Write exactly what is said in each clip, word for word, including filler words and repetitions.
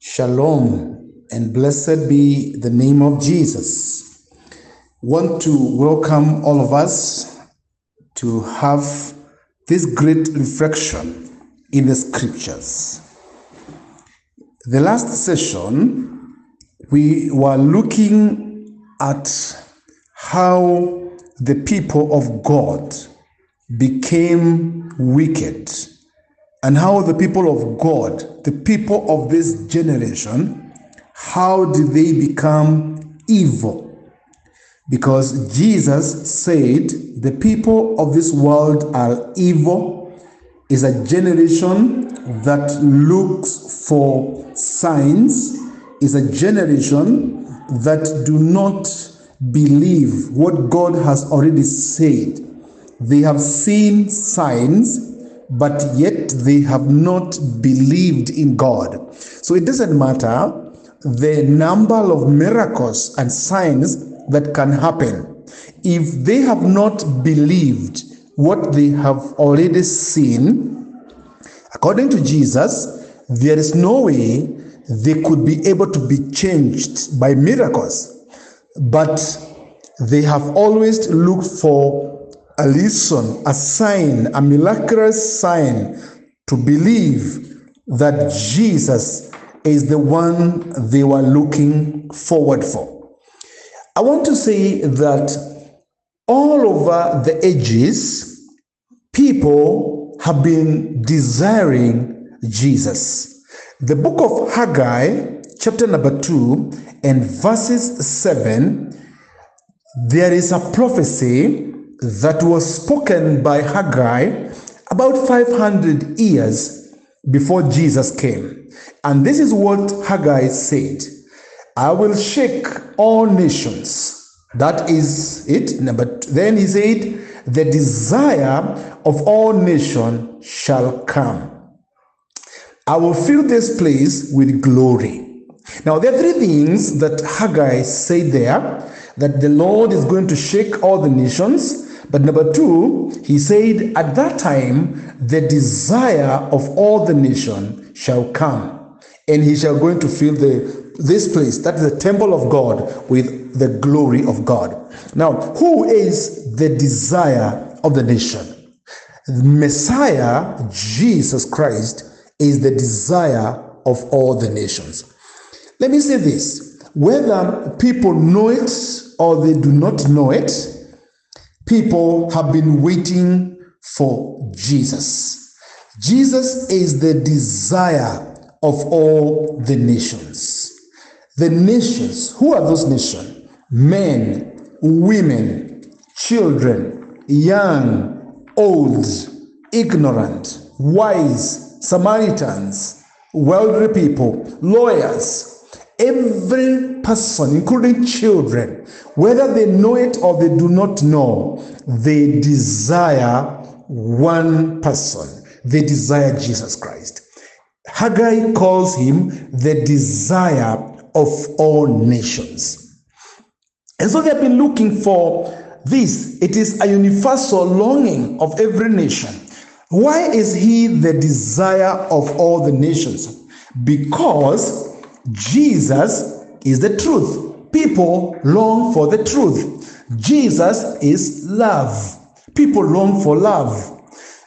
Shalom and blessed be the name of Jesus. Want to welcome all of us to have this great reflection in the scriptures. The last session, we were looking at how the people of God became wicked, and how the people of God, the people of this generation, how did they become evil? Because Jesus said the people of this world are evil, is a generation that looks for signs, is a generation that do not believe what God has already said. They have seen signs, but yet they have not believed in God. So it doesn't matter the number of miracles and signs that can happen. If they have not believed what they have already seen, according to Jesus, there is no way they could be able to be changed by miracles. But they have always looked for a lesson, a sign, a miraculous sign to believe that Jesus is the one they were looking forward for. I want to say that all over the ages, people have been desiring Jesus. The book of Haggai, chapter number two, and verses seven, there is a prophecy that was spoken by Haggai about five hundred years before Jesus came. And this is what Haggai said: I will shake all nations. That is it. But then he said, the desire of all nations shall come. I will fill this place with glory. Now, there are three things that Haggai said there, that the Lord is going to shake all the nations. But number two, he said, at that time, the desire of all the nation shall come, and he shall going to fill the this place, that is the temple of God, with the glory of God. Now, who is the desire of the nation? Messiah, Jesus Christ, is the desire of all the nations. Let me say this: whether people know it or they do not know it, people have been waiting for Jesus. Jesus is the desire of all the nations. The nations, who are those nations? Men, women, children, young, old, ignorant, wise, Samaritans, wealthy people, lawyers. Every person, including children, whether they know it or they do not know, they desire one person. They desire Jesus Christ. Haggai calls him the desire of all nations. And so they have been looking for this. It is a universal longing of every nation. Why is he the desire of all the nations? Because Jesus is the truth. People long for the truth. Jesus is love. People long for love.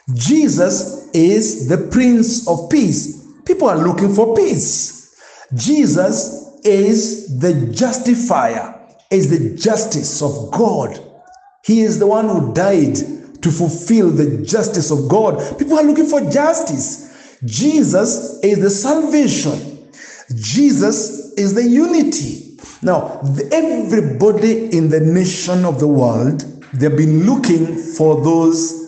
Jesus is the Prince of Peace. People are looking for peace. Jesus is the justifier, is the justice of God. He is the one who died to fulfill the justice of God. People are looking for justice. Jesus is the salvation. Jesus is the unity. Now, everybody in the nation of the world, they've been looking for those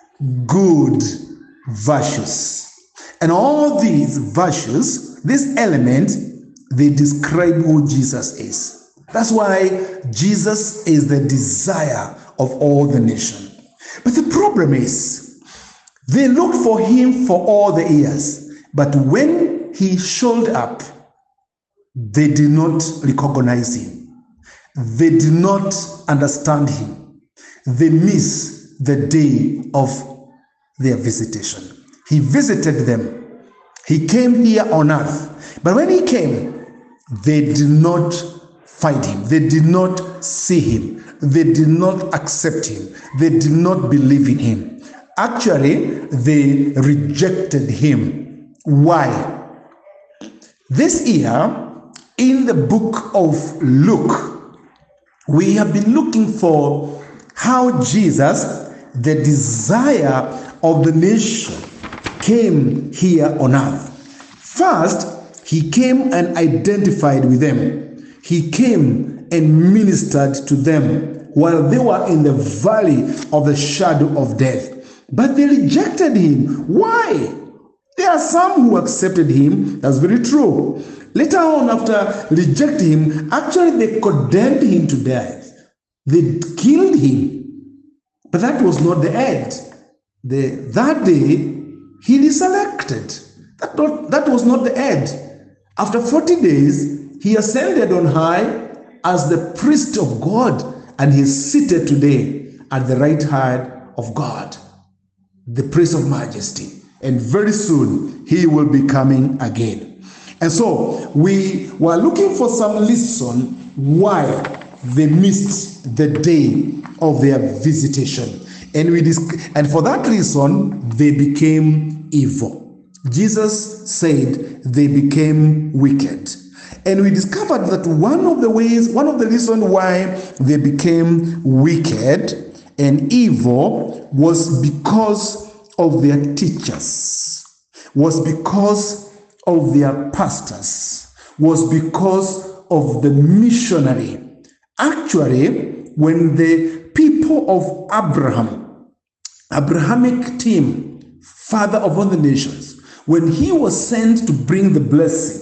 good virtues. And all these virtues, these elements, they describe who Jesus is. That's why Jesus is the desire of all the nation. But the problem is, they looked for him for all the years, but when he showed up, they did not recognize him. They did not understand him. They missed the day of their visitation. He visited them. He came here on earth, But when he came, they did not find him. They did not see him. They did not accept him. They did not believe in him. Actually, they rejected him. Why? This year, in the book of Luke, we have been looking for how Jesus, the desire of the nation, came here on earth. First, he came and identified with them. He came and ministered to them while they were in the valley of the shadow of death. But they rejected him. Why? There are some who accepted him. That's very true. Later on, after rejecting him, actually they condemned him to death. They killed him. But that was not the end. The, that day, he resurrected. That, not, that was not the end. After forty days, he ascended on high as the priest of God, and he is seated today at the right hand of God, the priest of majesty. And very soon, he will be coming again. And so, we were looking for some lesson why they missed the day of their visitation. And, we and for that reason, they became evil. Jesus said they became wicked. And we discovered that one of the ways, one of the reasons why they became wicked and evil was because of their teachers, was because of their pastors, was because of the missionary. Actually, when the people of Abraham, Abrahamic team, father of all the nations, when he was sent to bring the blessing,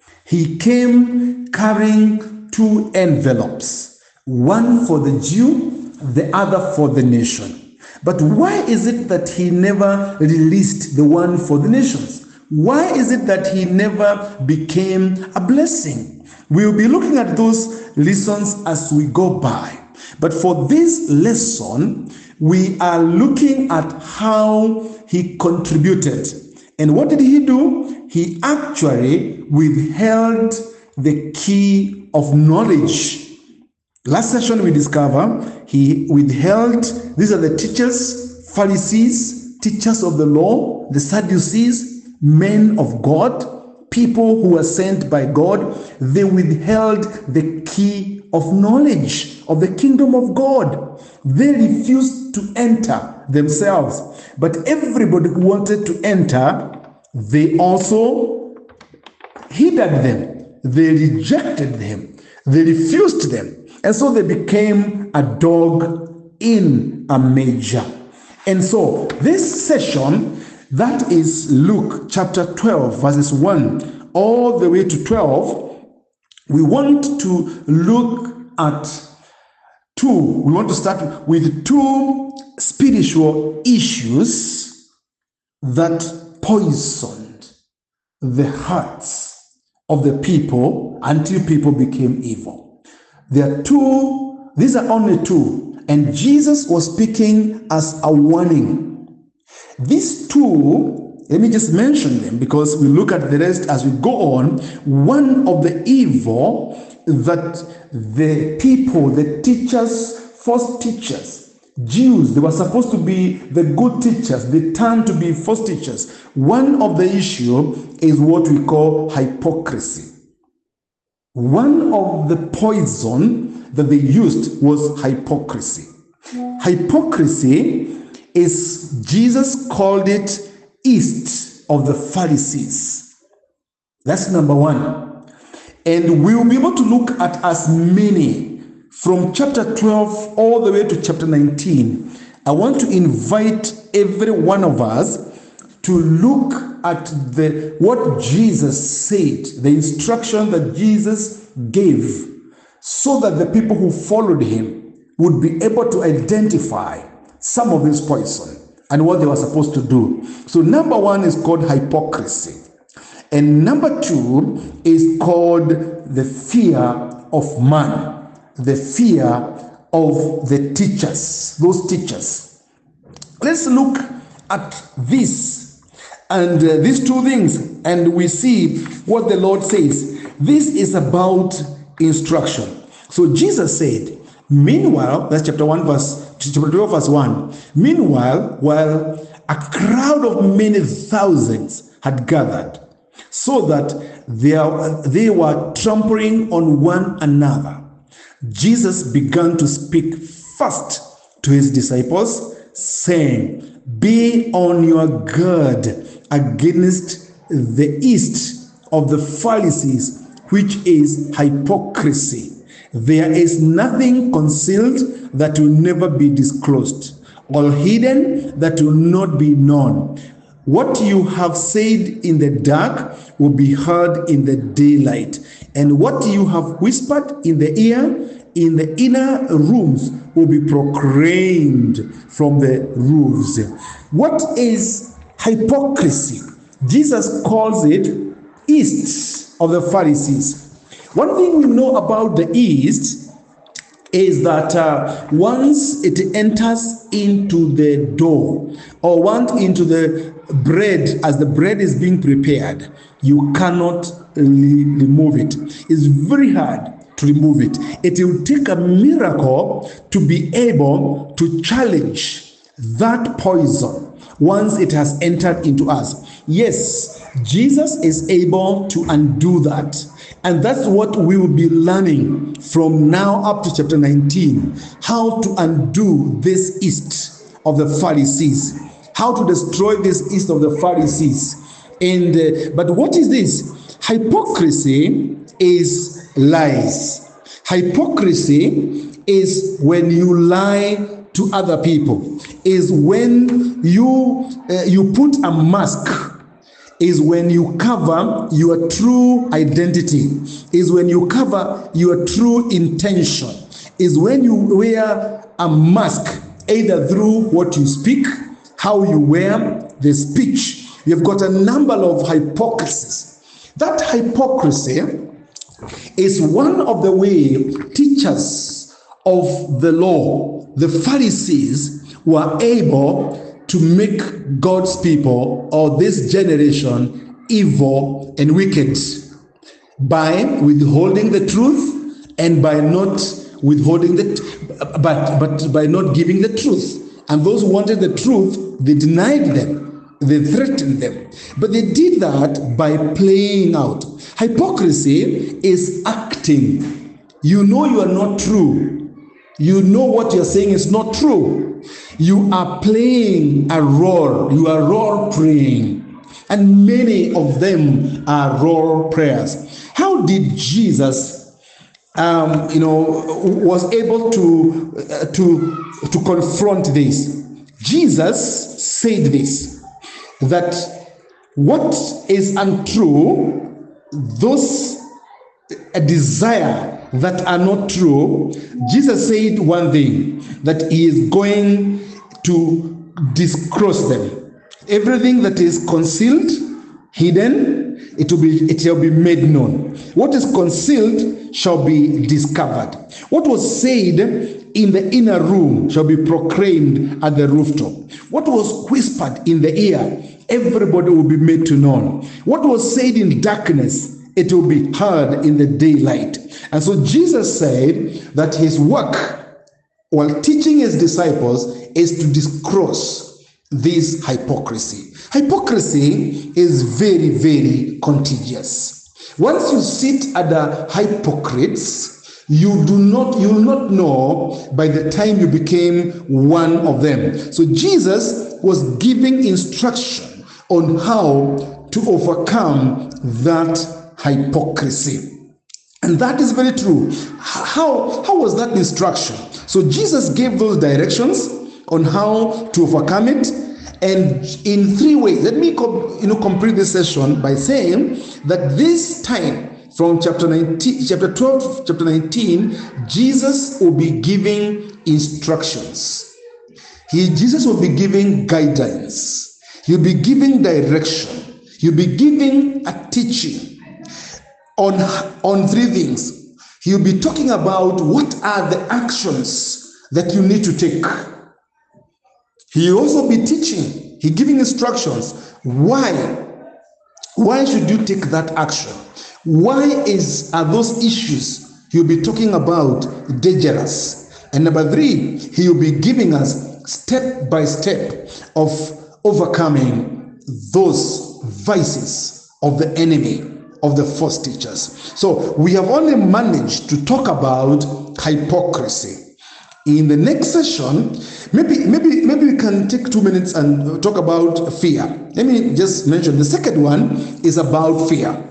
he came carrying two envelopes, one for the Jew, the other for the nation. But why is it that he never released the one for the nations? Why is it that he never became a blessing? We'll be looking at those lessons as we go by. But for this lesson, we are looking at how he contributed. And what did he do? He actually withheld the key of knowledge. Last session we discovered he withheld, these are the teachers, Pharisees, teachers of the law, the Sadducees, men of God, people who were sent by God. They withheld the key of knowledge of the kingdom of God. They refused to enter themselves. But everybody who wanted to enter, they also hindered them. They rejected them. They refused them. And so they became a dog in a manger. And so this session, that is Luke chapter twelve, verses one all the way to twelve, we want to look at two. We want to start with two spiritual issues that poisoned the hearts of the people until people became evil. There are two, these are only two, and Jesus was speaking as a warning. These two, let me just mention them because we look at the rest as we go on. One of the evil that the people, the teachers, false teachers, Jews, they were supposed to be the good teachers, they turned to be false teachers. One of the issue is what we call hypocrisy. One of the poison that they used was hypocrisy. Hypocrisy is, Jesus called it east of the Pharisees. That's number one. And we'll be able to look at as many from chapter twelve all the way to chapter nineteen. I want to invite every one of us to look at the what Jesus said, the instruction that Jesus gave, so that the people who followed him would be able to identify some of this poison and what they were supposed to do. So number one is called hypocrisy. And number two is called the fear of man, the fear of the teachers, those teachers. Let's look at this And uh, these two things, and we see what the Lord says. This is about instruction. So Jesus said, meanwhile, that's chapter one, verse chapter twelve, verse one. Meanwhile, while a crowd of many thousands had gathered, so that they, are, they were trampling on one another, Jesus began to speak first to his disciples, saying, be on your guard against the yeast of the Pharisees, which is hypocrisy. There is nothing concealed that will never be disclosed, or hidden that will not be known. What you have said in the dark will be heard in the daylight, and what you have whispered in the ear in the inner rooms will be proclaimed from the roofs. What is hypocrisy? Jesus calls it yeast of the Pharisees. One thing we know about the yeast is that uh, once it enters into the dough, or once into the bread, as the bread is being prepared, you cannot remove it. It's very hard to remove it. It will take a miracle to be able to challenge that poison once it has entered into us. Yes, Jesus is able to undo that. And that's what we will be learning from now up to chapter nineteen, how to undo this yeast of the Pharisees, how to destroy this yeast of the Pharisees. And uh, but what is this? Hypocrisy is lies. Hypocrisy is when you lie to other people, is when you uh, you put a mask, is when you cover your true identity, is when you cover your true intention, is when you wear a mask, either through what you speak, how you wear the speech. You've got a number of hypocrisies. That hypocrisy is one of the way teachers of the law, the Pharisees, were able to make God's people, or this generation, evil and wicked by withholding the truth, and by not withholding the, but but by not giving the truth. And those who wanted the truth, they denied them. They threatened them. But they did that by playing out. Hypocrisy is acting. You know you are not true. You know what you're saying is not true. You are playing a role. You are role playing. And many of them are role prayers. How did Jesus, um, you know, was able to, uh, to, to confront this? Jesus said this, that what is untrue, those a desire that are not true, Jesus said one thing, that he is going to disclose them. Everything that is concealed, hidden, it will be it shall be made known. What is concealed shall be discovered. What was said in the inner room shall be proclaimed at the rooftop. What was whispered in the ear, everybody will be made to know. What was said in darkness, it will be heard in the daylight. And so Jesus said that his work, while teaching his disciples, is to disclose this hypocrisy. Hypocrisy is very, very contagious. Once you sit under hypocrites, you do not, you will not know by the time you became one of them. So Jesus was giving instruction on how to overcome that hypocrisy. And that is very true. How, how was that instruction? So Jesus gave those directions on how to overcome it, and in three ways. Let me you know, complete this session by saying that this time, from chapter nineteen, chapter twelve, chapter nineteen, Jesus will be giving instructions. He, Jesus will be giving guidance. He'll be giving direction. He'll be giving a teaching on, on three things. He'll be talking about what are the actions that you need to take. He'll also be teaching He giving instructions. Why? Why should you take that action? Why is are those issues he'll be talking about dangerous? And number three, he will be giving us step by step of overcoming those vices of the enemy, of the false teachers. So we have only managed to talk about hypocrisy. In the next session, maybe maybe maybe we can take two minutes and talk about fear. Let me just mention the second one is about fear.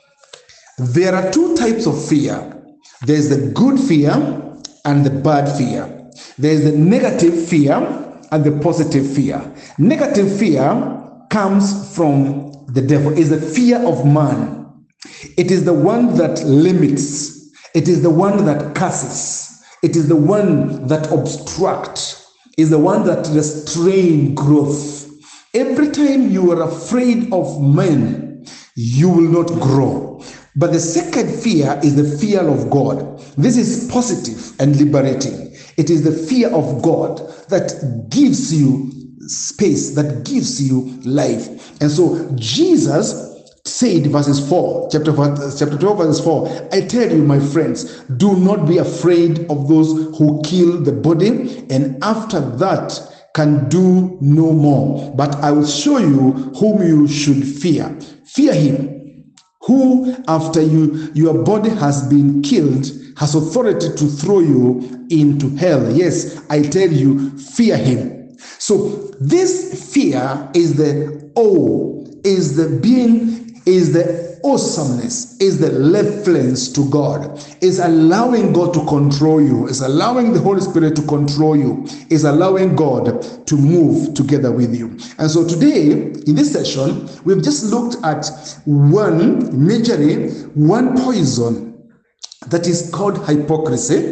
There are two types of fear. There's the good fear and the bad fear. There's the negative fear and the positive fear. Negative fear comes from the devil. It's the fear of man. It is the one that limits. It is the one that curses. It is the one that obstructs. Is the one that restrains growth. Every time you are afraid of men, you will not grow. But the second fear is the fear of God. This is positive and liberating. It is the fear of God that gives you space, that gives you life. And so Jesus said, verses four, chapter, chapter twelve, verses four, I tell you, my friends, do not be afraid of those who kill the body, and after that can do no more. But I will show you whom you should fear. Fear him who, after you your body has been killed, has authority to throw you into hell. Yes, I tell you, fear him. So this fear is the awe, is the being, is the awesomeness, is the reference to God, is allowing God to control you, is allowing the Holy Spirit to control you, is allowing God to move together with you. And so today, in this session, we've just looked at one, majorly, one poison that is called hypocrisy,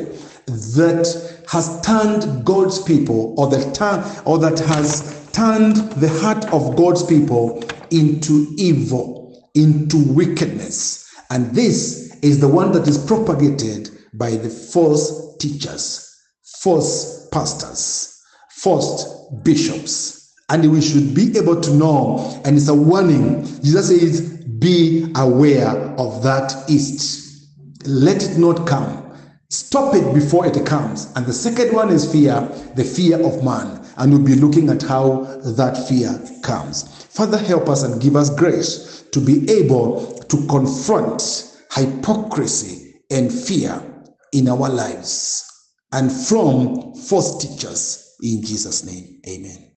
that has turned God's people, or that, or that has turned the heart of God's people into evil, into wickedness. And this is the one that is propagated by the false teachers, false pastors, false bishops. And we should be able to know, and it's a warning. Jesus says, be aware of that east. Let it not come. Stop it before it comes. And the second one is fear, the fear of man. And we'll be looking at how that fear comes. Father, help us and give us grace to be able to confront hypocrisy and fear in our lives and from false teachers. In Jesus' name, amen.